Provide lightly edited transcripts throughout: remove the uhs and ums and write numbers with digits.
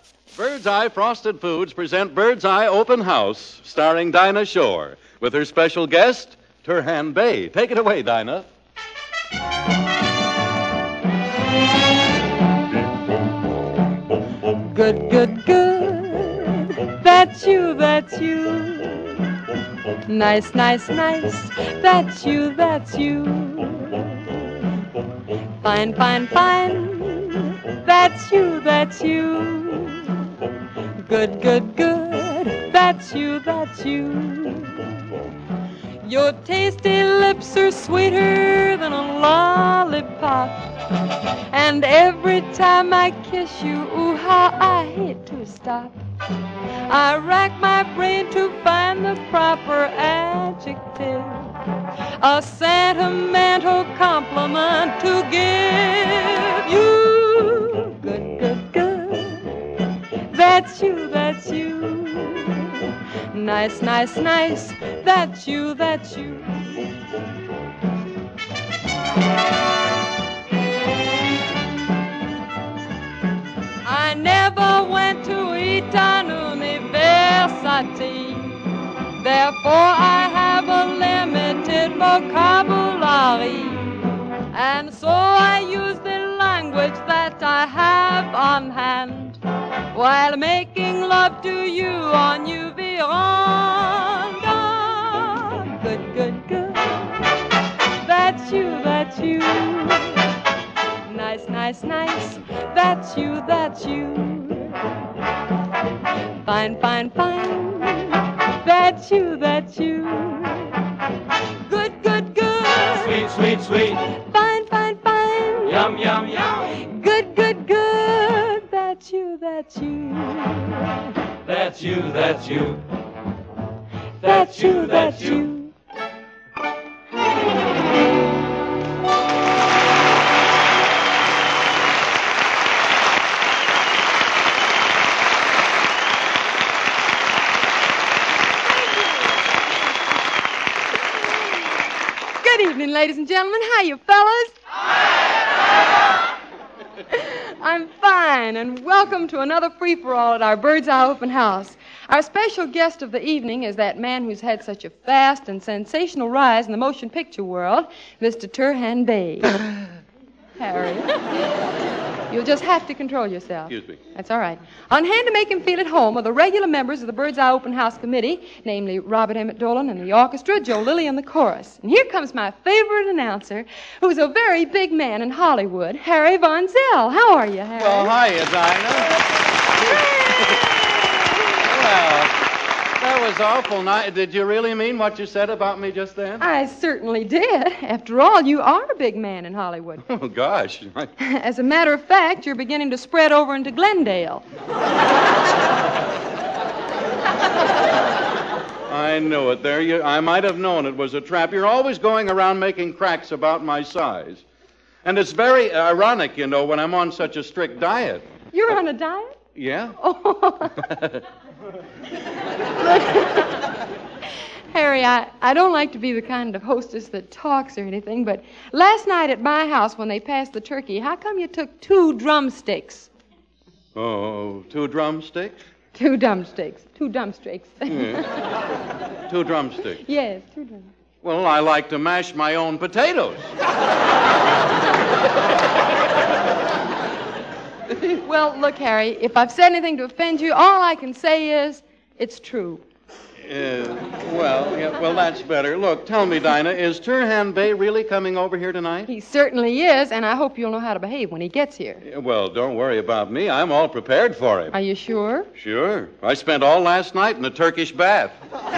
Bird's Eye Frosted Foods present Bird's Eye Open House, starring Dinah Shore, with her special guest, Turhan Bey. Take it away, Dinah. Good, good, good. That's you, that's you. Nice, nice, nice. That's you, that's you. Fine, fine, fine. That's you, that's you. Good, good, good. That's you, that's you. Your tasty lips are sweeter than a lollipop. And every time I kiss you, ooh, how I hate to stop. I rack my brain to find the proper adjective, a sentimental compliment to give you. Good, good, good. That's you, that's you. Nice, nice, nice. That's you, that's you. I never went to Eton University, therefore I have a limited vocabulary, and so I use the language that I have on hand while making love to you on your veranda. Good, good, good. That's you, that's you. Nice, nice, nice. That's you, that's you. Fine, fine, fine. That's you, that's you. Good, good, good. Sweet, sweet, sweet. Fine, fine, fine. Yum, yum, yum. Good, good, good. That's you, that's you. That's you, that's you. That's you, that's you. Good evening, ladies and gentlemen. How you fellas? I'm fine, and welcome to another free-for-all at our Bird's Eye Open House. Our special guest of the evening is that man who's had such a fast and sensational rise in the motion picture world, Mr. Turhan Bey. Harry, you'll just have to control yourself. Excuse me. That's all right. On hand to make him feel at home are the regular members of the Bird's Eye Open House Committee, namely Robert Emmett Dolan and the orchestra, Joe Lilly and the chorus. And here comes my favorite announcer, who's a very big man in Hollywood, Harry Von Zell. How are you, Harry? Well, hiya, Dinah. Well, that was awful nice. Did you really mean what you said about me just then? I certainly did. After all, you are a big man in Hollywood. Oh, gosh. As a matter of fact, you're beginning to spread over into Glendale. I knew it there. I might have known it was a trap. You're always going around making cracks about my size. And it's very ironic, you know, when I'm on such a strict diet. You're on a diet? Yeah? Oh. Harry, I don't like to be the kind of hostess that talks or anything, but last night at my house when they passed the turkey, how come you took 2 drumsticks? Oh, 2 drumsticks? 2 drumsticks. 2 drumsticks. Yeah. 2 drumsticks. Yes, 2 drumsticks. Well, I like to mash my own potatoes. Well, look, Harry, if I've said anything to offend you, all I can say is it's true. Well, that's better. Look, tell me, Dinah, is Turhan Bey really coming over here tonight? He certainly is, and I hope you'll know how to behave when he gets here. Well, don't worry about me. I'm all prepared for him. Are you sure? Sure. I spent all last night in a Turkish bath.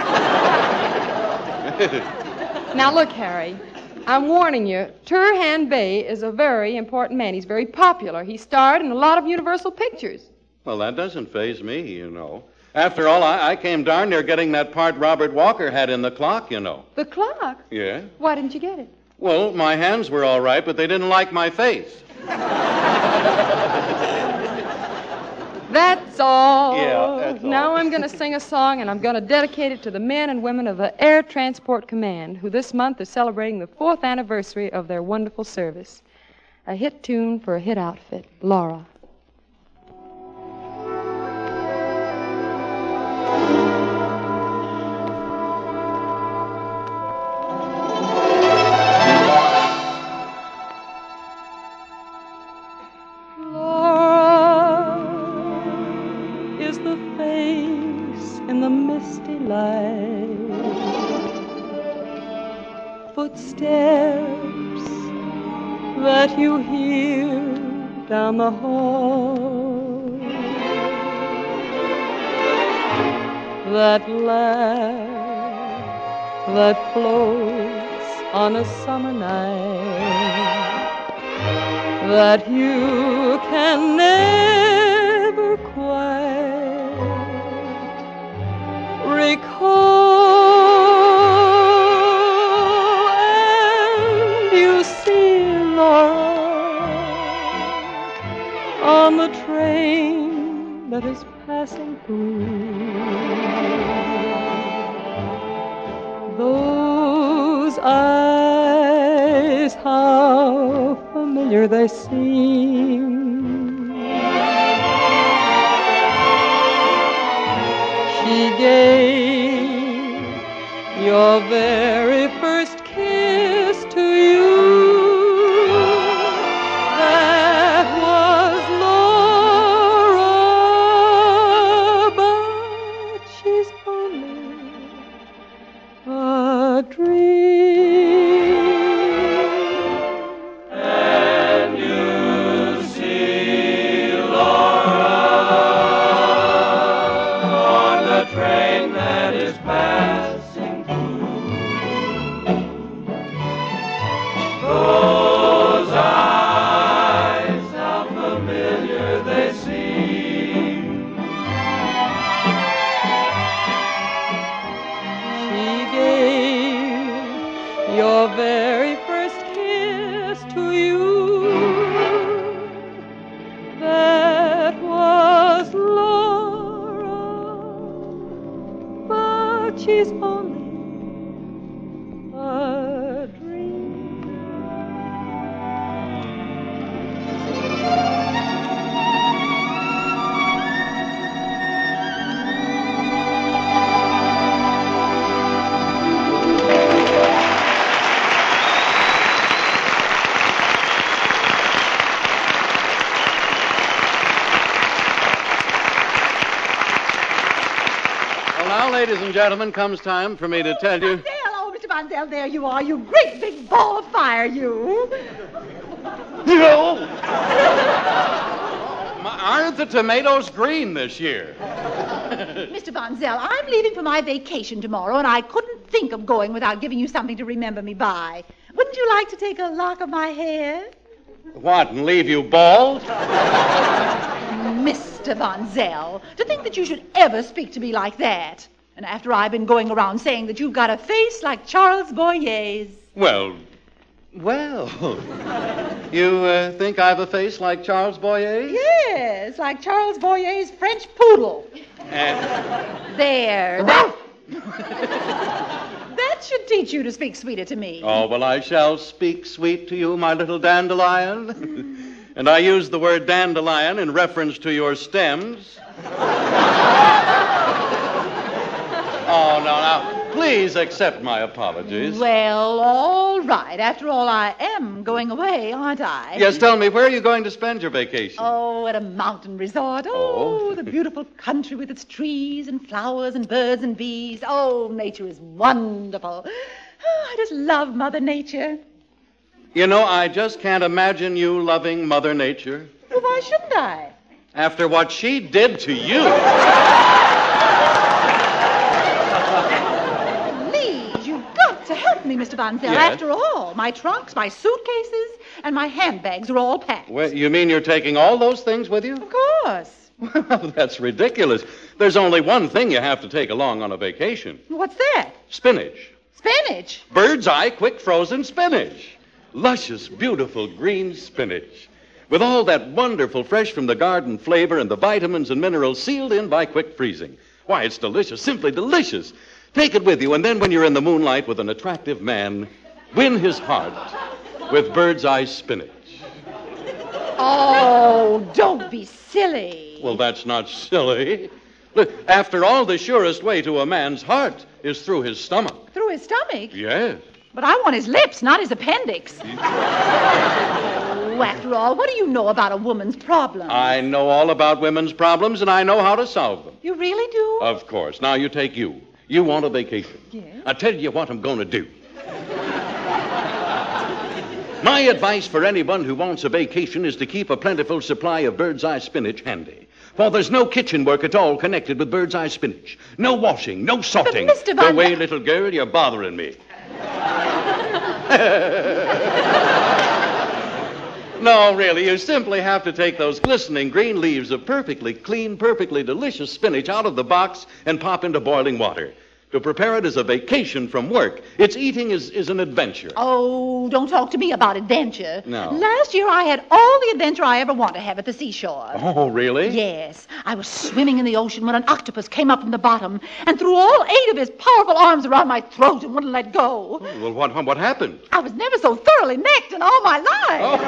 Now, look, Harry, I'm warning you, Turhan Bey is a very important man. He's very popular. He starred in a lot of Universal pictures. Well, that doesn't faze me, you know. After all, I came darn near getting that part Robert Walker had in The Clock, you know. The Clock? Yeah. Why didn't you get it? Well, my hands were all right, but they didn't like my face. That's all. Yeah, that's all. Now I'm going to sing a song, and I'm going to dedicate it to the men and women of the Air Transport Command, who this month are celebrating the 4th anniversary of their wonderful service. A hit tune for a hit outfit, Laura. footsteps that you hear down the hall, that laugh that floats on a summer night, that you can never quite recall. And you see Laura on the train that is passing through. Those eyes, how familiar they seem. She gave your very first kiss to you. That was Laura, but she's only a dream. And you see Laura on the train that is passing through. Those eyes, how familiar they seem. She gave your very first kiss to you. That was Laura, but she's only a dream. Well, now, ladies and gentlemen, comes time for me to tell you. Mondale, oh, Mr. Mondale, there you are, you great big ball of fire, you. Aren't the tomatoes green this year? Mr. Von Zell, I'm leaving for my vacation tomorrow, and I couldn't think of going without giving you something to remember me by. Wouldn't you like to take a lock of my hair? What, and leave you bald? Mr. Von Zell, to think that you should ever speak to me like that. And after I've been going around saying that you've got a face like Charles Boyer's. Well. You think I've a face like Charles Boyer? Yes, like Charles Boyer's French poodle. And There. That should teach you to speak sweeter to me. oh, well, I shall speak sweet to you, my little dandelion. And I use the word dandelion in reference to your stems. Oh, no, now, please accept my apologies. Well, all right. After all, I am going away, aren't I? Yes, tell me, where are you going to spend your vacation? Oh, at a mountain resort. Oh, the beautiful country with its trees and flowers and birds and bees. Oh, nature is wonderful. Oh, I just love Mother Nature. You know, I just can't imagine you loving Mother Nature Well, why shouldn't I? after what she did to you. Please, you've got to help me, Mr. Von Zell. Yes? After all, my trunks, my suitcases, and my handbags are all packed. Well, you mean you're taking all those things with you? Of course. Well, that's ridiculous. There's only one thing you have to take along on a vacation. What's that? Spinach. Spinach. Bird's eye quick frozen spinach. Luscious, beautiful green spinach. With all that wonderful fresh from the garden flavor and the vitamins and minerals sealed in by quick freezing. Why, it's delicious, simply delicious. Take it with you, and then when you're in the moonlight with an attractive man, win his heart with bird's eye spinach. Oh, don't be silly. Well, that's not silly. Look, after all, the surest way to a man's heart is through his stomach. Through his stomach? Yes. But I want his lips, not his appendix. Oh, after all, what do you know about a woman's problems? I know all about women's problems, and I know how to solve them. You really do? Of course. Now, you take you. You want a vacation. Yes. I'll tell you what I'm going to do. My advice for anyone who wants a vacation is to keep a plentiful supply of bird's eye spinach handy. For there's no kitchen work at all connected with bird's eye spinach. No washing, no salting. But, Mr. Von... Go away, little girl, you're bothering me. No, really, you simply have to take those glistening green leaves of perfectly clean, perfectly delicious spinach out of the box and pop into boiling water. To prepare it as a vacation from work. Its eating is an adventure. Oh, don't talk to me about adventure. No. Last year I had all the adventure I ever want to have at the seashore. Oh, really? Yes. I was swimming in the ocean when an octopus came up from the bottom and threw all 8 of his powerful arms around my throat and wouldn't let go. Oh, well, what happened? I was never so thoroughly necked in all my life.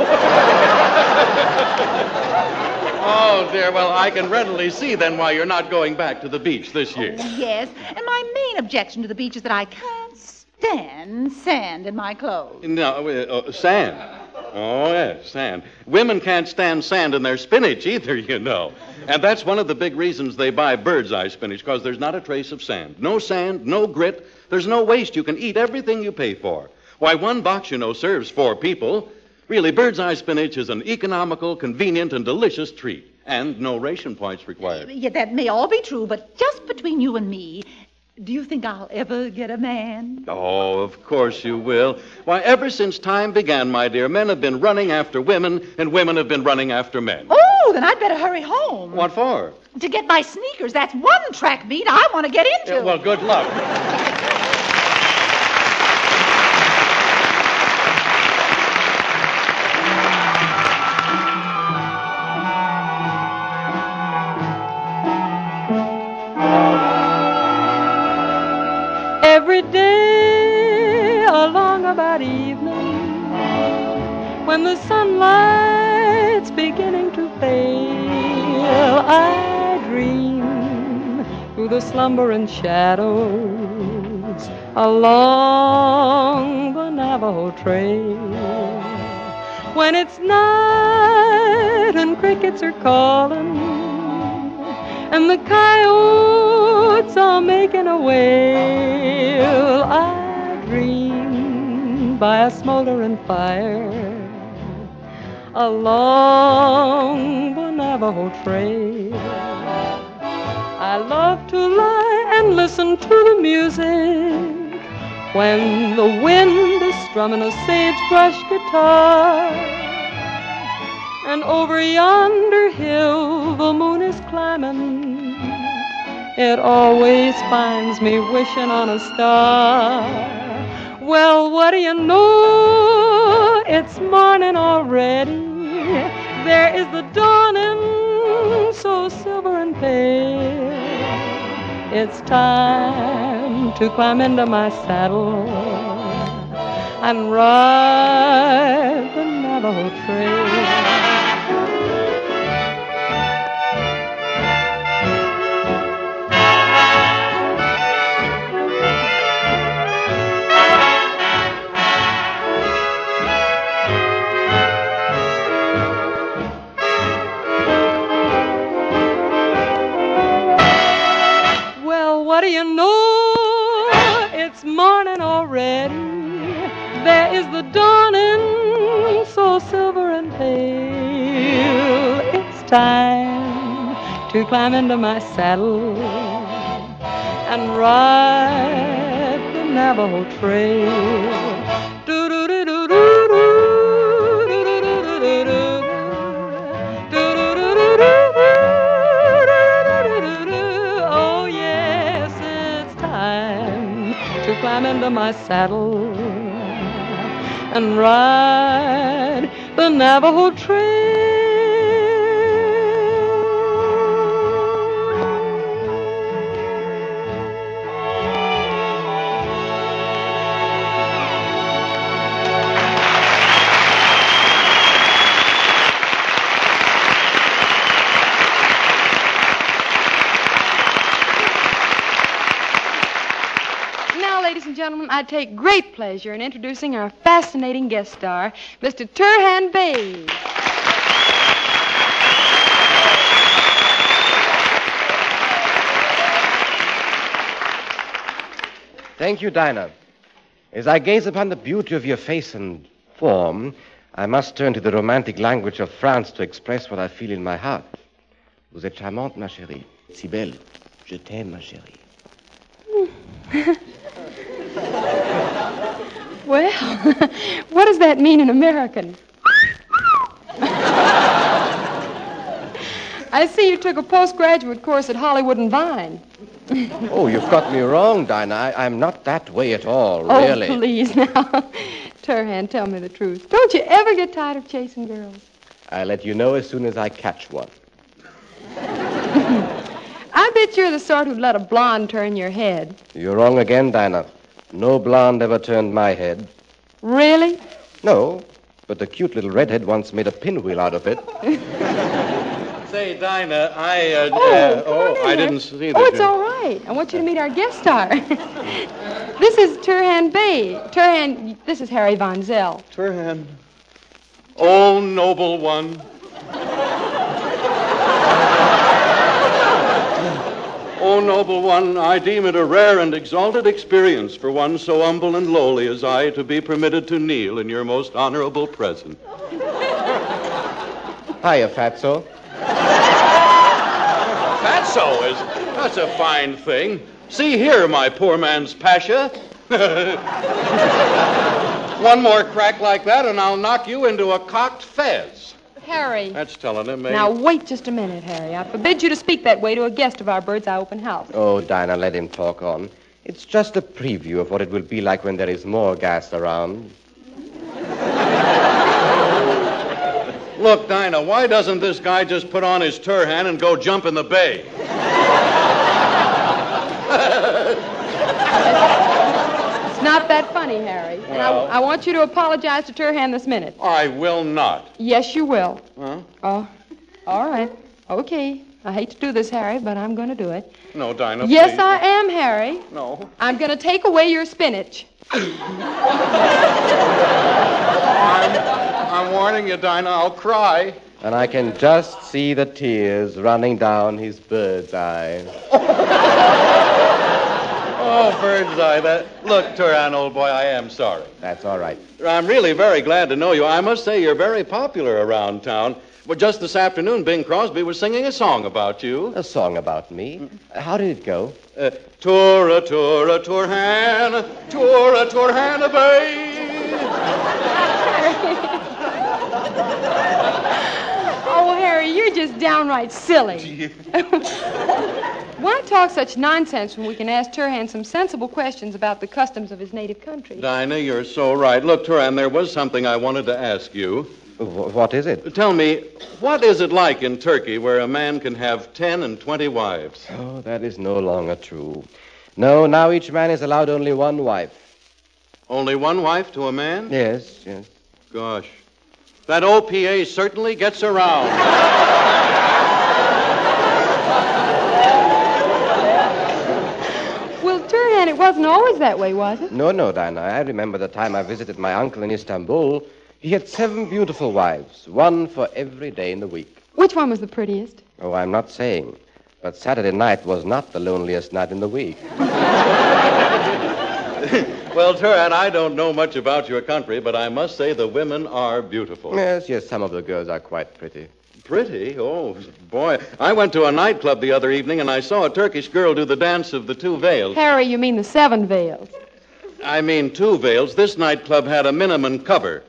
Oh, dear. Well, I can readily see then why you're not going back to the beach this year. Oh, yes. And my main objection to the beach is that I can't stand sand in my clothes. No, sand. Oh, yes, sand. Women can't stand sand in their spinach either, you know. And that's one of the big reasons they buy bird's eye spinach, because there's not a trace of sand. No sand, no grit. There's no waste. You can eat everything you pay for. Why, one box, serves 4 people. Really, bird's eye spinach is an economical, convenient, and delicious treat. And no ration points required. Yeah, that may all be true, but just between you and me, do you think I'll ever get a man? Oh, of course you will. Why, ever since time began, my dear, men have been running after women, and women have been running after men. Oh, then I'd better hurry home. What for? To get my sneakers. That's one track meet I want to get into. Yeah, well, good luck. Every day along about evening, when the sunlight's beginning to pale, I dream through the slumbering shadows along the Navajo Trail. When it's night and crickets are calling and the coyotes are making a wail, I dream by a smoldering fire along the Navajo Trail. I love to lie and listen to the music when the wind is strumming a sagebrush guitar, and over yonder hill the moon is climbing. It always finds me wishing on a star. Well, what do you know? It's morning already. There is the dawning, so silver and pale. It's time to climb into my saddle and ride the Navajo Trail. What do you know? It's morning already. There is the dawning, so silver and pale. It's time to climb into my saddle and ride the Navajo Trail. Climb into my saddle and ride the Navajo Trail. Ladies and gentlemen, I take great pleasure in introducing our fascinating guest star, Mr. Turhan Bey. Thank you, Dinah. As I gaze upon the beauty of your face and form, I must turn to the romantic language of France to express what I feel in my heart. Vous êtes charmante, ma chérie. Si belle. Je t'aime, ma chérie. Well, what does that mean in American? I see you took a postgraduate course at Hollywood and Vine. Oh, you've got me wrong, Dinah. I'm not that way at all, really. Oh, please, now. Turhan, tell me the truth. Don't you ever get tired of chasing girls? I'll let you know as soon as I catch one. I bet you're the sort who'd let a blonde turn your head. You're wrong again, Dinah. No blonde ever turned my head. Really? No, but the cute little redhead once made a pinwheel out of it. Say, Dinah, I I didn't see that. Oh, it's all right. I want you to meet our guest star. This is Turhan Bey. Turhan, this is Harry Von Zell. Turhan. Oh, noble one. Oh, noble one, I deem it a rare and exalted experience for one so humble and lowly as I to be permitted to kneel in your most honorable presence. Hiya, Fatso. That's a fine thing. See here, my poor man's Pasha. One more crack like that, and I'll knock you into a cocked fez. Harry. That's telling him, eh? Now, wait just a minute, Harry. I forbid you to speak that way to a guest of our Bird's Eye Open House. Oh, Dinah, let him talk on. It's just a preview of what it will be like when there is more gas around. Look, Dinah, why doesn't this guy just put on his Turhan and go jump in the bay? It's not that funny, Harry. And Well. I want you to apologize to Turhan this minute. I will not. Yes, you will. Huh? Oh, all right. Okay. I hate to do this, Harry, but I'm going to do it. No, Dinah, Yes, please. I am, Harry. No. I'm going to take away your spinach. I'm warning you, Dinah, I'll cry. And I can just see the tears running down his bird's eye. Oh, bird's eye, Look, Turhan, old boy, I am sorry. That's all right. I'm really very glad to know you. I must say you're very popular around town. But just this afternoon, Bing Crosby was singing a song about you. A song about me. How did it go? Turhan, Turhan, Bay. Oh, Harry, you're just downright silly. Why talk such nonsense when we can ask Turhan some sensible questions about the customs of his native country? Dinah, you're so right. Look, Turhan, there was something I wanted to ask you. What is it? Tell me, what is it like in Turkey where a man can have 10 and 20 wives? Oh, that is no longer true. No, now each man is allowed only one wife. Only one wife to a man? Yes. Gosh. That OPA certainly gets around. Well, Turhan, it wasn't always that way, was it? No, Dinah. I remember the time I visited my uncle in Istanbul. He had 7 beautiful wives, one for every day in the week. Which one was the prettiest? Oh, I'm not saying. But Saturday night was not the loneliest night in the week. Well, Turhan, I don't know much about your country, but I must say the women are beautiful. Yes, some of the girls are quite pretty. Pretty? Oh, boy. I went to a nightclub the other evening, and I saw a Turkish girl do the dance of the 2 veils. Harry, you mean the 7 veils. I mean 2 veils. This nightclub had a minimum cover.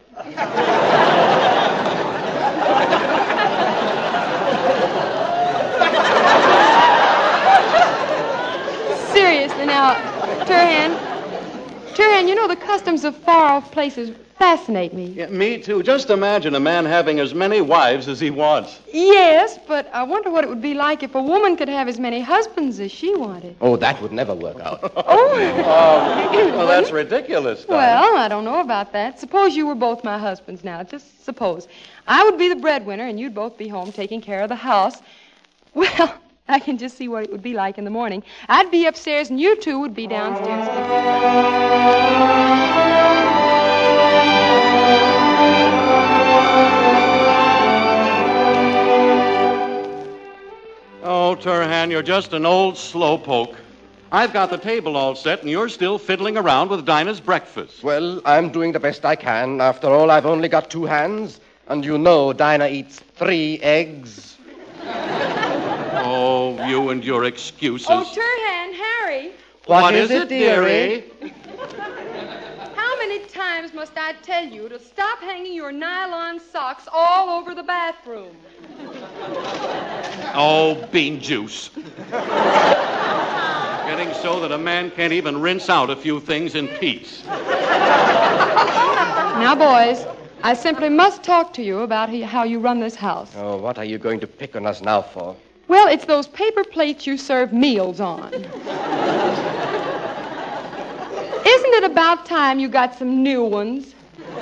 Seriously, now, Turhan, you know the customs of far-off places fascinate me. Yeah, me too. Just imagine a man having as many wives as he wants. Yes, but I wonder what it would be like if a woman could have as many husbands as she wanted. Oh, that would never work out. Well, that's ridiculous, Dinah. Well, I don't know about that. Suppose you were both my husbands now. Just suppose. I would be the breadwinner, and you'd both be home taking care of the house. Well, I can just see what it would be like in the morning. I'd be upstairs, and you two would be downstairs. Oh, Turhan, you're just an old slowpoke. I've got the table all set, and you're still fiddling around with Dinah's breakfast. Well, I'm doing the best I can. After all, I've only got 2 hands, and you know Dinah eats 3 eggs. Oh, you and your excuses. Oh, Turhan, Harry. What is it, dearie? How many times must I tell you to stop hanging your nylon socks all over the bathroom? Oh, bean juice. Getting so that a man can't even rinse out a few things in peace. Now, boys, I simply must talk to you about how you run this house. Oh, what are you going to pick on us now for? Well, it's those paper plates you serve meals on. Isn't it about time you got some new ones?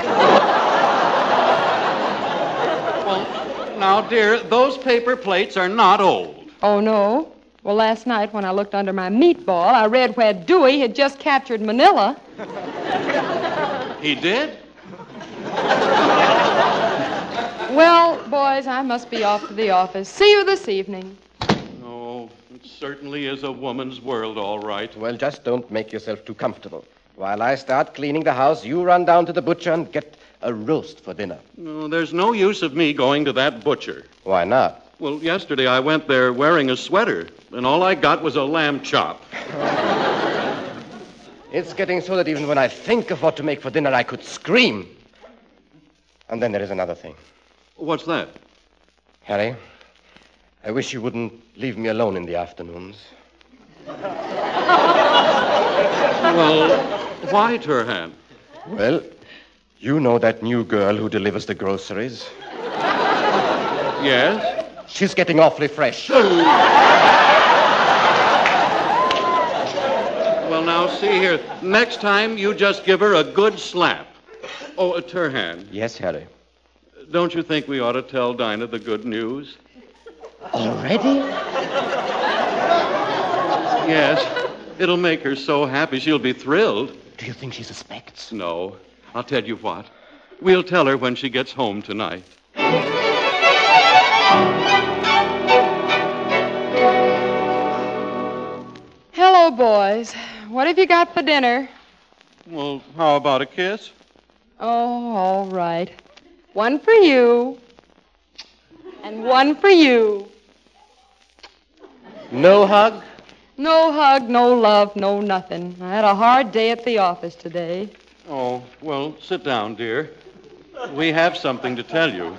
Well, now, dear, those paper plates are not old. Oh, no? Well, last night when I looked under my meatball, I read where Dewey had just captured Manila. He did? Well, boys, I must be off to the office. See you this evening. Oh, it certainly is a woman's world, all right. Well, just don't make yourself too comfortable. While I start cleaning the house, you run down to the butcher and get a roast for dinner. No, there's no use of me going to that butcher. Why not? Well, yesterday I went there wearing a sweater, and all I got was a lamb chop. It's getting so that even when I think of what to make for dinner, I could scream. And then there is another thing. What's that? Harry, I wish you wouldn't leave me alone in the afternoons. Well, why, Turhan? Well, you know that new girl who delivers the groceries? Yes? She's getting awfully fresh. Well, now, see here. Next time, you just give her a good slap. Oh, Turhan, Yes, Harry. don't you think we ought to tell Dinah the good news? Already? Yes. It'll make her so happy she'll be thrilled. Do you think she suspects? No. I'll tell you what. We'll tell her when she gets home tonight. Hello, boys. What have you got for dinner? Well, how about a kiss? Oh, all right. One for you. And one for you. No hug? No hug, no love, no nothing. I had a hard day at the office today. Oh, well, sit down, dear. We have something to tell you.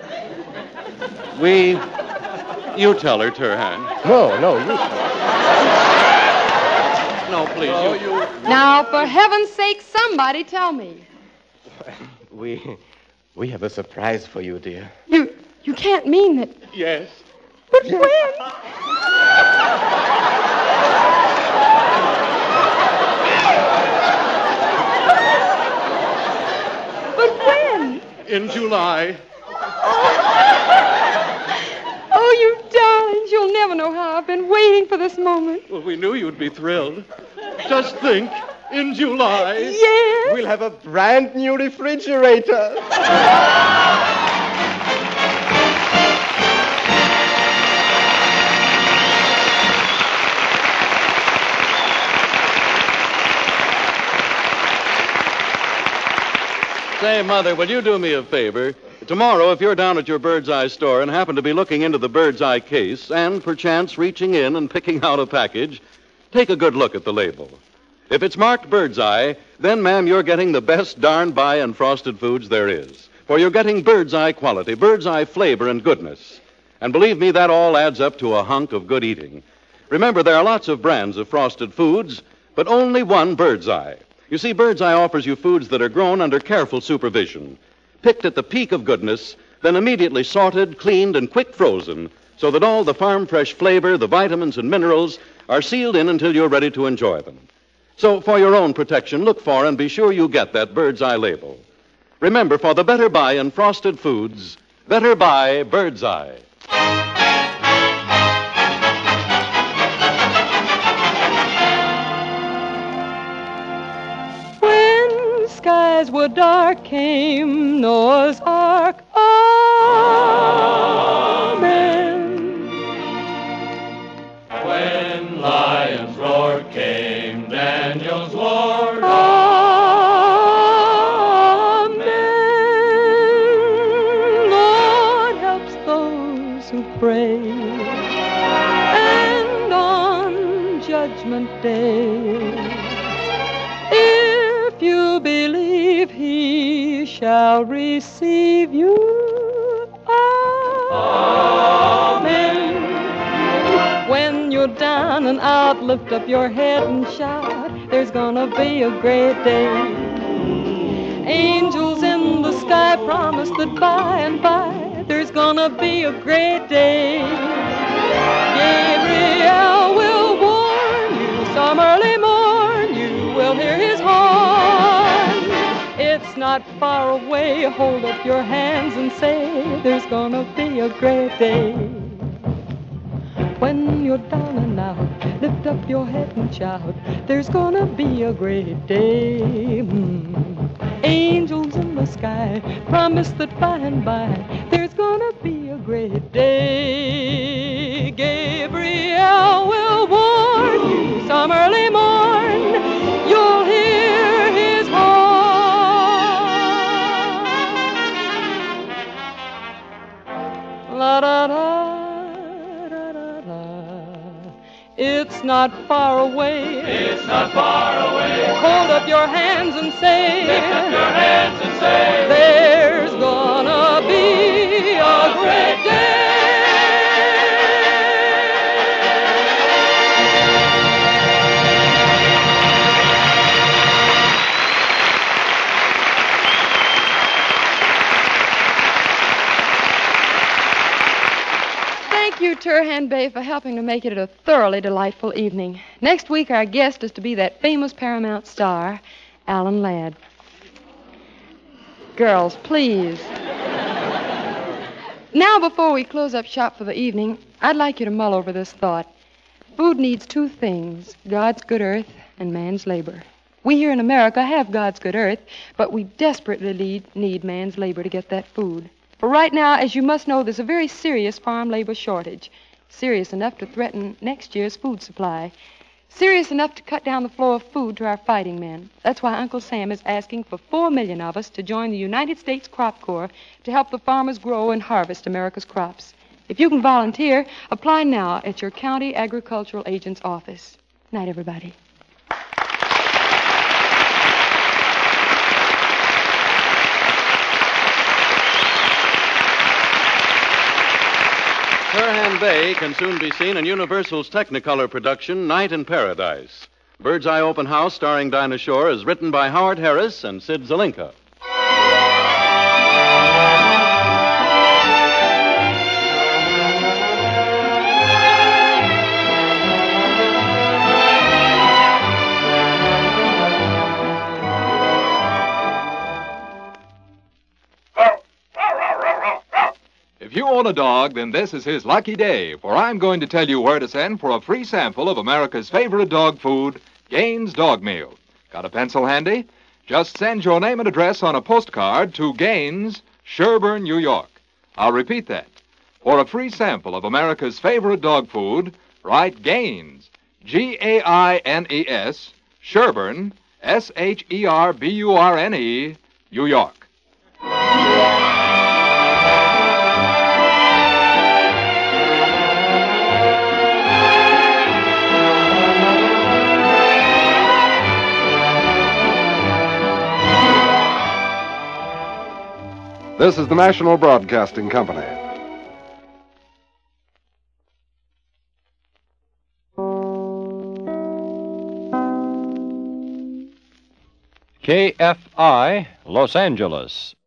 You tell her, Turhan. No, you. No, please. Now, for heaven's sake, somebody tell me. We have a surprise for you, dear. You can't mean that. Yes. But when? But when? In July. Oh, you darlings, you'll never know how I've been waiting for this moment. Well, we knew you'd be thrilled. Just think, in July. Yes. We'll have a brand new refrigerator. Say, Mother, will you do me a favor? Tomorrow, if you're down at your Bird's Eye store and happen to be looking into the Bird's Eye case and perchance reaching in and picking out a package, take a good look at the label. If it's marked Bird's Eye, then, ma'am, you're getting the best darned by and frosted foods there is. For you're getting Bird's Eye quality, Bird's Eye flavor and goodness. And believe me, that all adds up to a hunk of good eating. Remember, there are lots of brands of frosted foods, but only one Bird's Eye. You see, Bird's Eye offers you foods that are grown under careful supervision, picked at the peak of goodness, then immediately sorted, cleaned, and quick frozen, so that all the farm-fresh flavor, the vitamins and minerals are sealed in until you're ready to enjoy them. So, for your own protection, look for and be sure you get that Bird's Eye label. Remember, for the better buy in frosted foods, better buy Bird's Eye. Skies were dark, came Noah's Ark. Amen. When lions roared, came Judgment Day. If you believe he shall receive you, amen. When you're down and out, lift up your head and shout, there's gonna be a great day. Angels in the sky promise that by and by there's gonna be a great day. Gabriel will warn you some early morn, you will hear his horn. It's not far away, hold up your hands and say, there's gonna be a great day. When you're down and out, lift up your head and shout, there's gonna be a great day. Angels in the sky promise that by and by there's gonna be a great day. Gabriel will warn you some early morn, you'll hear his horn. La da da. It's not far away. It's not far away. Hold up your hands and say, Lift up your hands and say, there's gonna be a great day. Thank you, Turhan Bey, for helping to make it a thoroughly delightful evening. Next week, our guest is to be that famous Paramount star, Alan Ladd. Girls, please. Now, before we close up shop for the evening, I'd like you to mull over this thought. Food needs two things, God's good earth and man's labor. We here in America have God's good earth, but we desperately need man's labor to get that food. For right now, as you must know, there's a very serious farm labor shortage. Serious enough to threaten next year's food supply. Serious enough to cut down the flow of food to our fighting men. That's why Uncle Sam is asking for 4 million of us to join the United States Crop Corps to help the farmers grow and harvest America's crops. If you can volunteer, apply now at your county agricultural agent's office. Night, everybody. Turhan Bey can soon be seen in Universal's Technicolor production, Night in Paradise. Bird's Eye Open House, starring Dinah Shore, is written by Howard Harris and Sid Zelinka. If you own a dog, then this is his lucky day, for I'm going to tell you where to send for a free sample of America's favorite dog food, Gaines Dog Meal. Got a pencil handy? Just send your name and address on a postcard to Gaines, Sherburne, New York. I'll repeat that. For a free sample of America's favorite dog food, write Gaines, Gaines, Sherburne, Sherburne, New York. This is the National Broadcasting Company. KFI, Los Angeles.